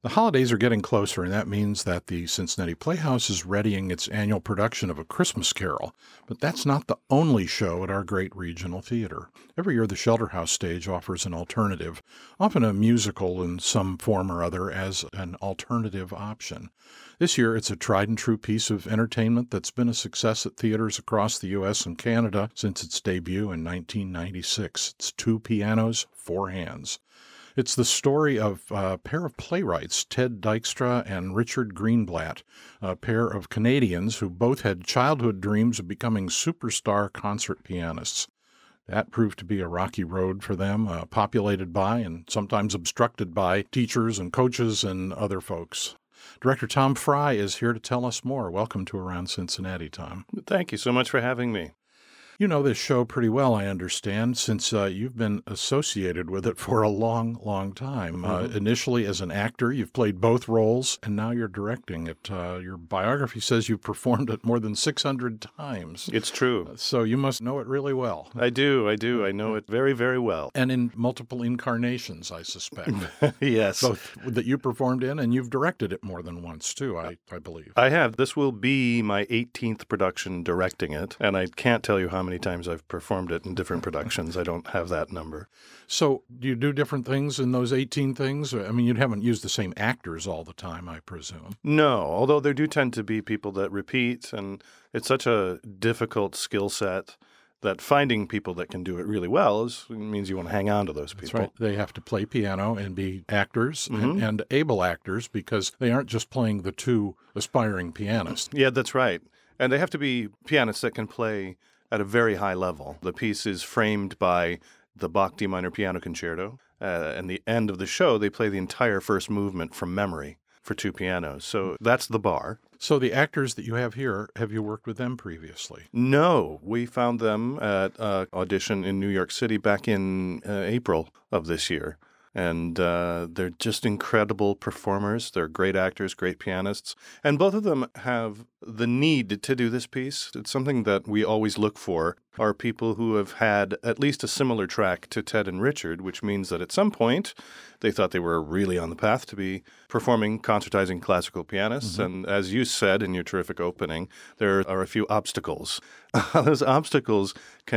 The holidays are getting closer, and that means that the Cincinnati Playhouse is readying its annual production of A Christmas Carol. But that's not the only show at our great regional theater. Every year, the Shelter House stage offers an alternative, often a musical in some form or other, as an alternative option. This year, it's a tried-and-true piece of entertainment that's been a success at theaters across the U.S. and Canada since its debut in 1996. It's Two Pianos, Four Hands. It's the story of a pair of playwrights, Ted Dykstra and Richard Greenblatt, a pair of Canadians who both had childhood dreams of becoming superstar concert pianists. That proved to be a rocky road for them, populated by and sometimes obstructed by teachers and coaches and other folks. Director Tom Fry is here to tell us more. Welcome to Around Cincinnati, Tom. Thank you so much for having me. You know this show pretty well, I understand, since you've been associated with it for a long, long time. Initially as an actor, you've played both roles, and now you're directing it. Your biography says you've performed it more than 600 times. It's true. So you must know it really well. I do. I know it very, very well. And in multiple incarnations, I suspect. Yes. Both that you performed in, and you've directed it more than once, too, I believe. I have. This will be my 18th production directing it, and I can't tell you how many times I've performed it in different productions. I don't have that number. So do you do different things in those 18 things? I mean, you haven't used the same actors all the time, I presume. No, although there do tend to be people that repeat, and it's such a difficult skill set that finding people that can do it really well means you want to hang on to those people. That's right. They have to play piano and be actors and able actors, because they aren't just playing the two aspiring pianists. Yeah, that's right. And they have to be pianists that can play at a very high level. The piece is framed by the Bach D minor piano concerto. And the end of the show, they play the entire first movement from memory for two pianos. So that's the bar. So the actors that you have here, have you worked with them previously? No, we found them at an audition in New York City back in April of this year. And they're just incredible performers. They're great actors, great pianists. And both of them have the need to do this piece. It's something that we always look for, are people who have had at least a similar track to Ted and Richard, which means that at some point they thought they were really on the path to be performing concertizing classical pianists. And as you said in your terrific opening, there are a few obstacles. Those obstacles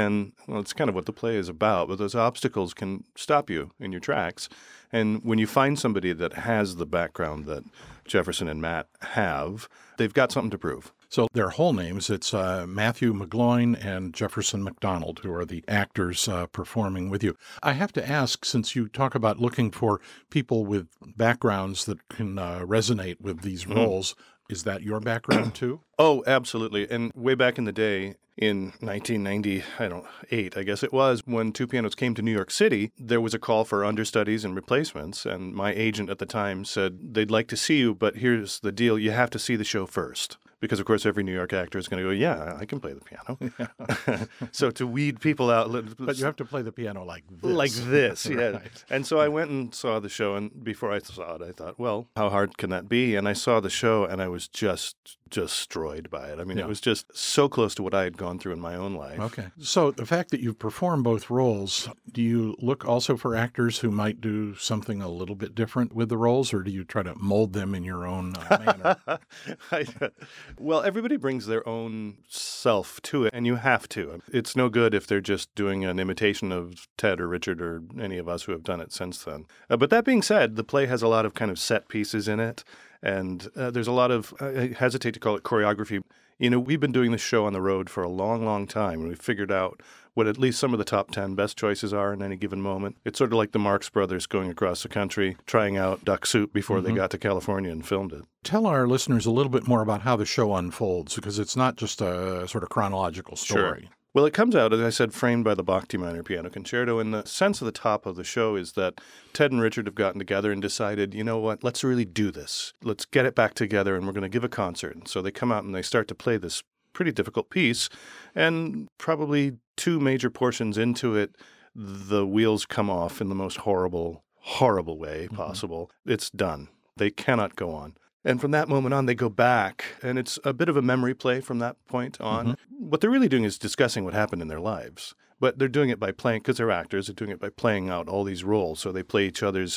it's kind of what the play is about, but those obstacles can stop you in your tracks. And when you find somebody that has the background that Jefferson and Matt have, they've got something to prove. So their whole names, it's Matthew McGloin and Jefferson McDonald, who are the actors performing with you. I have to ask, since you talk about looking for people with backgrounds that can resonate with these roles, is that your background too? Oh, absolutely. And way back in the day, in 1998, I guess it was, when Two Pianos came to New York City, there was a call for understudies and replacements. And my agent at the time said, they'd like to see you, but here's the deal. You have to see the show first. Because, of course, every New York actor is going to go, yeah, I can play the piano. So to weed people out. But you have to play the piano like this. Like this, yeah. Right. And so I went and saw the show, and before I saw it, I thought, well, how hard can that be? And I saw the show, and I was just destroyed by it. I mean, It was just so close to what I had gone through in my own life. Okay. So the fact that you've performed both roles, do you look also for actors who might do something a little bit different with the roles, or do you try to mold them in your own manner? Well, everybody brings their own self to it, and you have to. It's no good if they're just doing an imitation of Ted or Richard or any of us who have done it since then. But that being said, the play has a lot of kind of set pieces in it, and there's a lot of, I hesitate to call it choreography. You know, we've been doing this show on the road for a long, long time, and we've figured out what at least some of the top 10 best choices are in any given moment. It's sort of like the Marx Brothers going across the country, trying out duck soup before they got to California and filmed it. Tell our listeners a little bit more about how the show unfolds, because it's not just a sort of chronological story. Sure. Well, it comes out, as I said, framed by the Bach D minor piano concerto, and the sense of the top of the show is that Ted and Richard have gotten together and decided, you know what, let's really do this. Let's get it back together, and we're going to give a concert. And so they come out and they start to play this pretty difficult piece, and probably two major portions into it, the wheels come off in the most horrible way possible. It's done. They cannot go on. And from that moment on, they go back, and it's a bit of a memory play from that point on. What they're really doing is discussing what happened in their lives. But they're doing it by playing, because they're actors, they're doing it by playing out all these roles. So they play each other's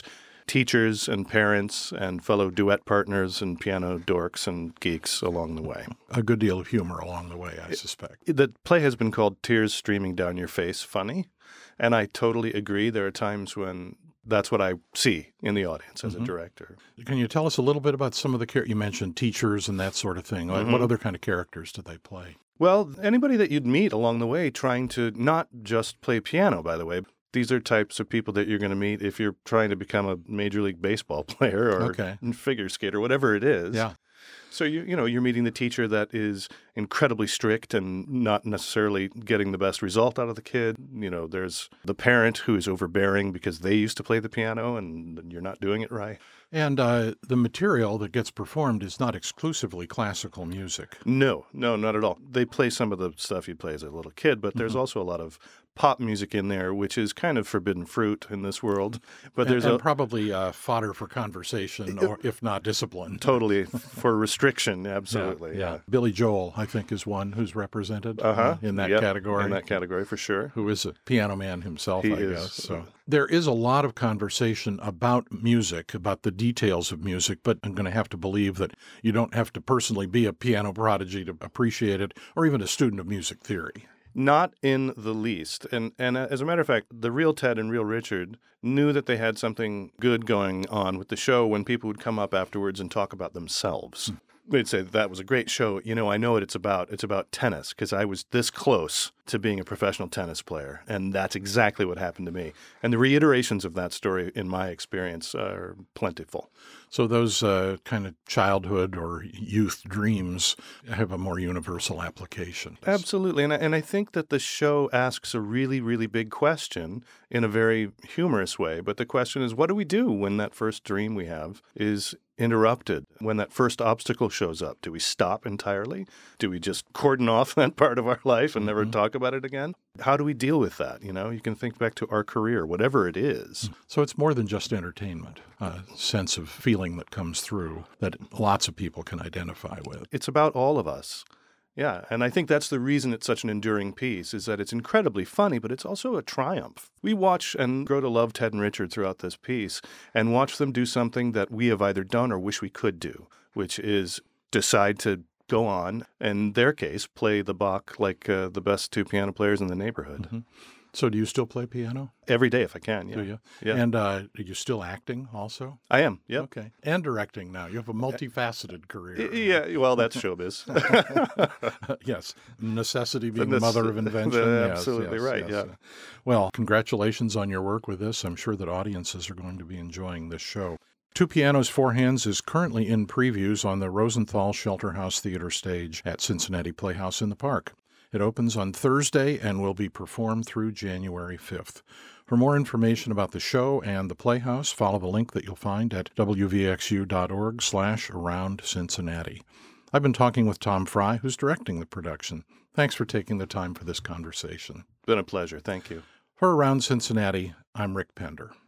teachers and parents and fellow duet partners and piano dorks and geeks along the way. A good deal of humor along the way, I suspect. The play has been called Tears Streaming Down Your Face Funny, and I totally agree. There are times when that's what I see in the audience as a director. Can you tell us a little bit about some of the characters? You mentioned teachers and that sort of thing. What other kind of characters do they play? Well, anybody that you'd meet along the way trying to not just play piano, by the way. These are types of people that you're going to meet if you're trying to become a Major League Baseball player or figure skater, whatever it is. Yeah. So you're meeting the teacher that is incredibly strict and not necessarily getting the best result out of the kid. There's the parent who is overbearing because they used to play the piano and you're not doing it right. And the material that gets performed is not exclusively classical music. No, not at all. They play some of the stuff you play as a little kid, but there's also a lot of pop music in there, which is kind of forbidden fruit in this world. But there's probably fodder for conversation, or if not discipline. Totally for restriction, absolutely. Yeah. Billy Joel, I think, is one who's represented in that category. In that category, for sure. Who is a piano man himself, I guess. So there is a lot of conversation about music, about the details of music, but I'm going to have to believe that you don't have to personally be a piano prodigy to appreciate it, or even a student of music theory. Not in the least. And as a matter of fact, the real Ted and real Richard knew that they had something good going on with the show when people would come up afterwards and talk about themselves. They'd say, that was a great show. I know what it's about. It's about tennis because I was this close to being a professional tennis player. And that's exactly what happened to me. And the reiterations of that story, in my experience, are plentiful. So those kind of childhood or youth dreams have a more universal application. Absolutely. And I think that the show asks a really, really big question in a very humorous way. But the question is, what do we do when that first dream we have is interrupted? When that first obstacle shows up, do we stop entirely? Do we just cordon off that part of our life and never talk about it again? How do we deal with that? You can think back to our career, whatever it is. So it's more than just entertainment, a sense of feeling that comes through that lots of people can identify with. It's about all of us. Yeah, and I think that's the reason it's such an enduring piece, is that it's incredibly funny, but it's also a triumph. We watch and grow to love Ted and Richard throughout this piece and watch them do something that we have either done or wish we could do, which is decide to go on, in their case, play the Bach like the best two piano players in the neighborhood. So do you still play piano? Every day if I can, yeah. Do you? Yeah. And are you still acting also? I am, yeah. Okay. And directing now. You have a multifaceted career. Yeah, well, that's showbiz. Yes. Necessity being the mother of invention. Absolutely right, yeah. Well, congratulations on your work with this. I'm sure that audiences are going to be enjoying this show. Two Pianos, Four Hands is currently in previews on the Rosenthal Shelter House Theater stage at Cincinnati Playhouse in the Park. It opens on Thursday and will be performed through January 5th. For more information about the show and the Playhouse, follow the link that you'll find at wvxu.org/AroundCincinnati. I've been talking with Tom Fry, who's directing the production. Thanks for taking the time for this conversation. Been a pleasure. Thank you. For Around Cincinnati, I'm Rick Pender.